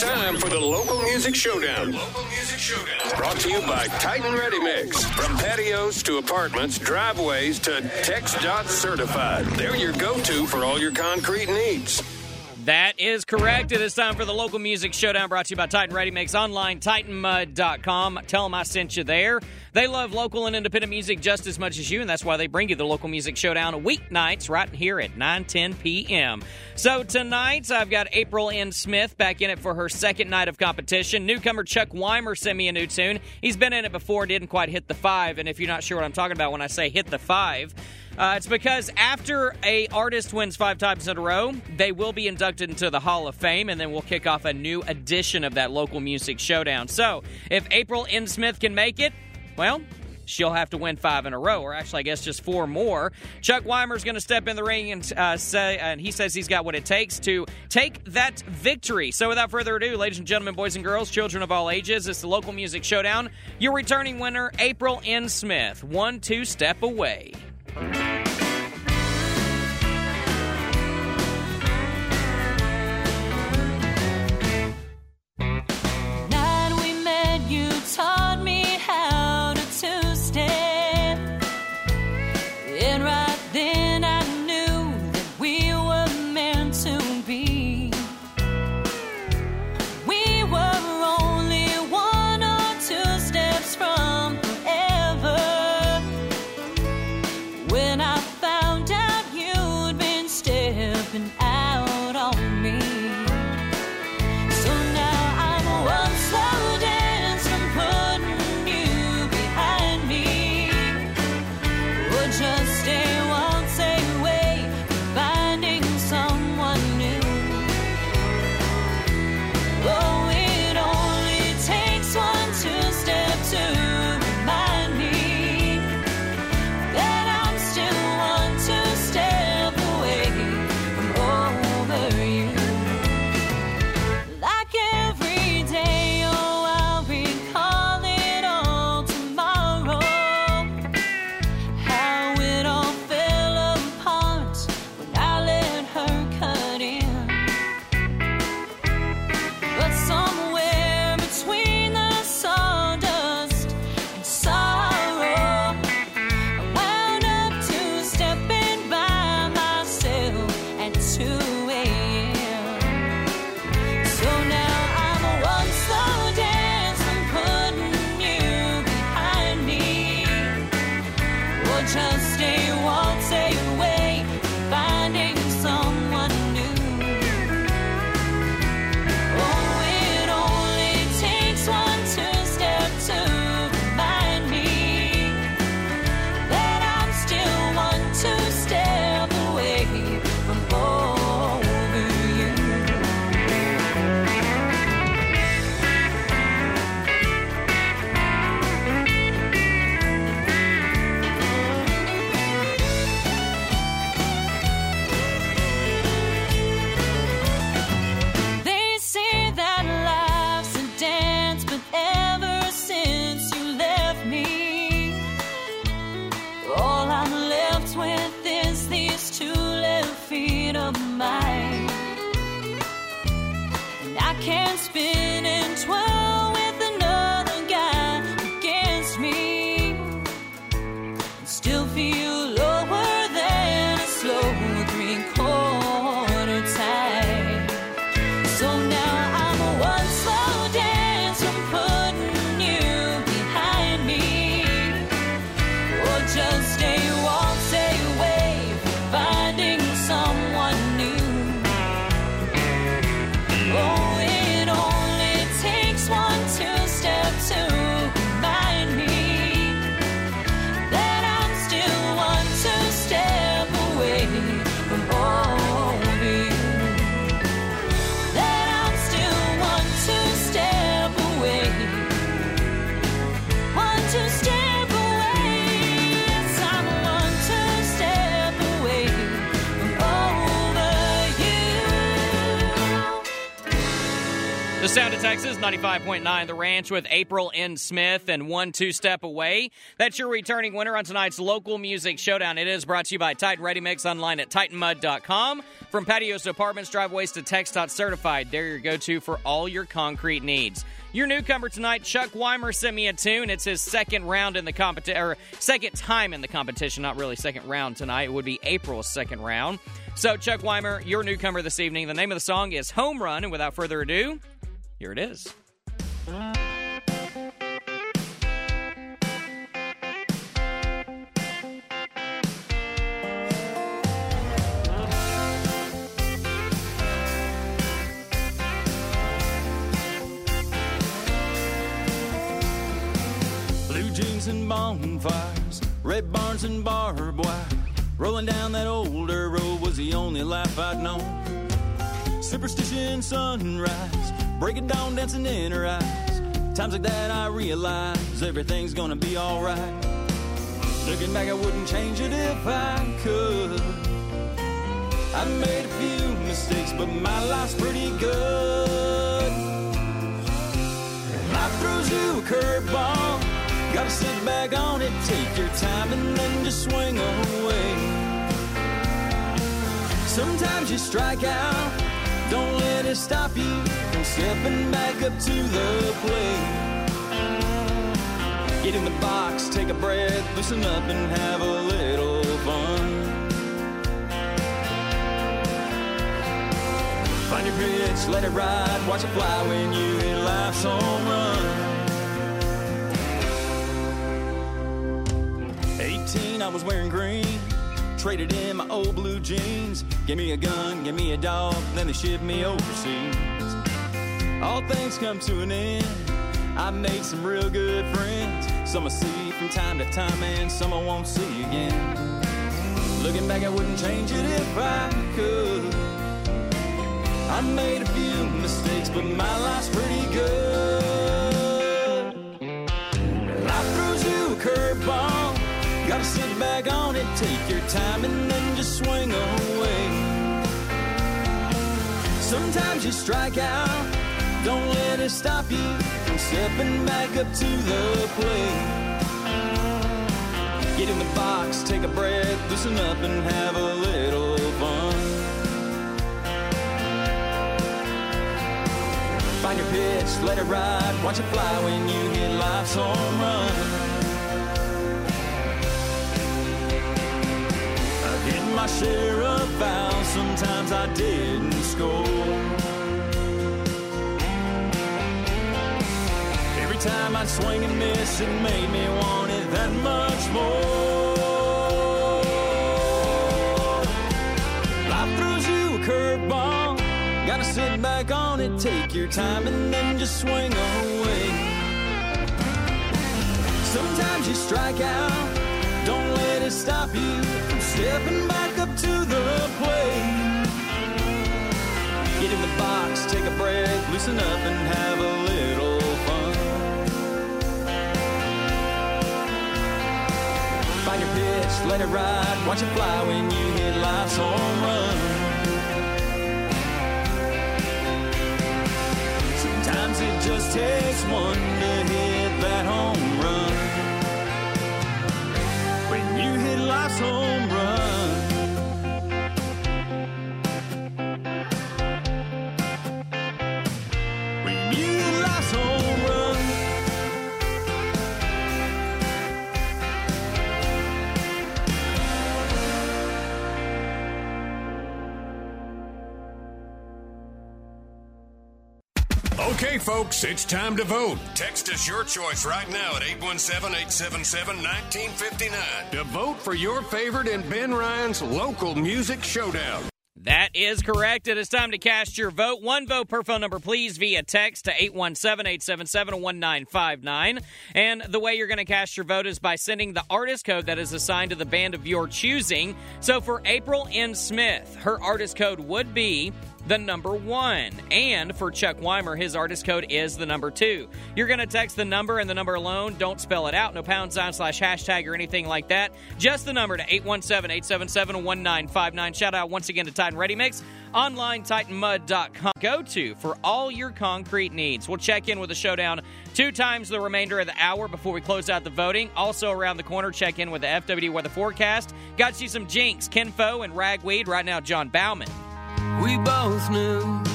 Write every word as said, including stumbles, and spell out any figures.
time for the Local Music Showdown. Local Music Showdown. Brought to you by Titan Ready Mix. From patios to apartments, driveways to TxDOT certified. They're your go-to for all your concrete needs. That is correct. It is time for the Local Music Showdown, brought to you by Titan Ready Mix online, titan mud dot com. Tell them I sent you there. They love local and independent music just as much as you, and that's why they bring you the Local Music Showdown weeknights right here at nine ten p.m. So tonight, I've got April N. Smith back in it for her second night of competition. Newcomer Chuck Weimer sent me a new tune. He's been in it before, didn't quite hit the five, and if you're not sure what I'm talking about when I say hit the five, Uh, it's because after a artist wins five times in a row, they will be inducted into the Hall of Fame, and then we'll kick off a new edition of that Local Music Showdown. So, if April N. Smith can make it, well, she'll have to win five in a row, or actually, I guess, just four more. Chuck Weimer's going to step in the ring and uh, say, and he says he's got what it takes to take that victory. So, without further ado, ladies and gentlemen, boys and girls, children of all ages, it's the Local Music Showdown. Your returning winner, April N. Smith, one two step away. Night we met, you taught me how to two-step, and right then I knew that we were meant to be. We were only one or two steps from forever. When I found out you'd been stepping out on me. So now I'm one slow dance from putting you behind me. Or just stay one stay away from finding someone new. Oh, it only takes one two-step to remind me that I'm still one two-step away from over you. Like every day, oh, I'll recall it all tomorrow. How it all fell apart when I let her cut in. But somewhere between the sawdust and sorrow, I wound up two-stepping by myself at two a.m. So now I'm a one slow dance from putting you behind me. Or just stay one stay away from finding someone new. Oh, it only takes one two-step to remind me that I'm still one two-step away from over you. They say that life's a dance, but ever since you left me, all I'm left with is these two left feet of mine. And I can't spin and twirl with another guy against me, and still feel lower than a slow three-quarter time. So now I'm a one slow dance from putting you behind me. Or just stay one stay away from finding someone new. Oh, it only takes one The Sound of Texas, ninety-five point nine The Ranch with April N. Smith and One Two Step Away. That's your returning winner on tonight's local music showdown. It is brought to you by Titan Ready Mix online at Titan Mud dot com. From patios to apartments, driveways to Tex.certified, they're your go-to for all your concrete needs. Your newcomer tonight, Chuck Weimer, sent me a tune. It's his second round in the competition, or second time in the competition, not really second round tonight. It would be April's second round. So, Chuck Weimer, your newcomer this evening. The name of the song is Home Run, and without further ado, here it is. Blue jeans and bonfires, red barns and barbed wire. Rolling down that older road was the only life I'd known. Superstition sunrise, breaking dawn dancing in her eyes. Times like that I realize everything's gonna be alright. Looking back I wouldn't change it if I could. I made a few mistakes but my life's pretty good. Life throws you a curveball, gotta sit back on it, take your time and then just swing away. Sometimes you strike out, don't let it stop you from stepping back up to the plate. Get in the box, take a breath, loosen up and have a little fun. Find your pitch, let it ride, watch it fly when you hit life's home run. eighteen, I was wearing green, traded in my old blue jeans. Give me a gun, give me a dog, then they shipped me overseas. All things come to an end, I made some real good friends. Some I see from time to time and some I won't see again. Looking back I wouldn't change it if I could. I made a few mistakes but my life's pretty good. Life throws you a curveball, gotta sit back on it, take your time and then just swing away. Sometimes you strike out, don't let it stop you from stepping back up to the plate. Get in the box, take a breath, loosen up and have a little fun. Find your pitch, let it ride, watch it fly when you hit life's home run. My share of fouls, sometimes I didn't score. Every time I'd swing and miss, it made me want it that much more. Life throws you a curveball, gotta sit back on it, take your time and then just swing away. Sometimes you strike out, don't let it stop you from stepping back up to the plate. Get in the box, take a breath, loosen up and have a little fun. Find your pitch, let it ride, watch it fly when you hit life's home run. Sometimes it just takes one to hit that home run. When you hit life's home run. When you hit life's home run. Okay, folks, it's time to vote. Text us your choice right now at eight one seven, eight seven seven, one nine five nine to vote for your favorite in Ben Ryan's local music showdown. That is correct. It is time to cast your vote. One vote per phone number, please, via text to eight one seven, eight seven seven, one nine five nine. And the way you're going to cast your vote is by sending the artist code that is assigned to the band of your choosing. So for April N. Smith, her artist code would be the number one. And for Chuck Weimer, his artist code is the number two. You're going to text the number and the number alone. Don't spell it out. No pound sign slash hashtag or anything like that. Just the number to eight one seven, eight seven seven, one nine five nine. Shout out once again to Titan Ready Mix online titan mud dot com. Go to for all your concrete needs. We'll check in with the showdown two times the remainder of the hour before we close out the voting. Also around the corner, check in with the F W D weather forecast. Got you some Jinx, Kenfo, and Ragweed. Right now, John Bauman. We both knew